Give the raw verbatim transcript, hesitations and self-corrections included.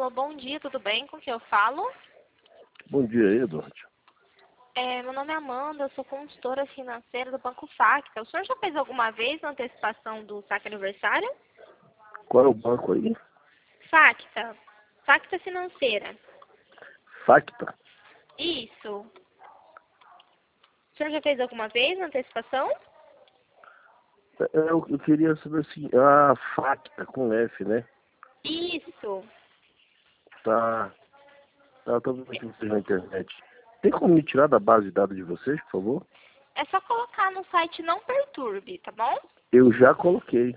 Alô, bom dia, tudo bem? Com quem eu falo? Bom dia, Eduardo. É, meu nome é Amanda, eu sou consultora financeira do Banco Facta. O senhor já fez alguma vez a antecipação do saque aniversário? Qual é o banco aí? Facta. Facta Financeira. Facta? Isso. O senhor já fez alguma vez a antecipação? É, Eu, eu queria saber assim, a Facta com F, né? Isso. Tá, tá, eu tô vendo aqui vocês na internet. Tem como me tirar da base de dados de vocês, por favor? É só colocar no site Não Perturbe, tá bom? Eu já coloquei.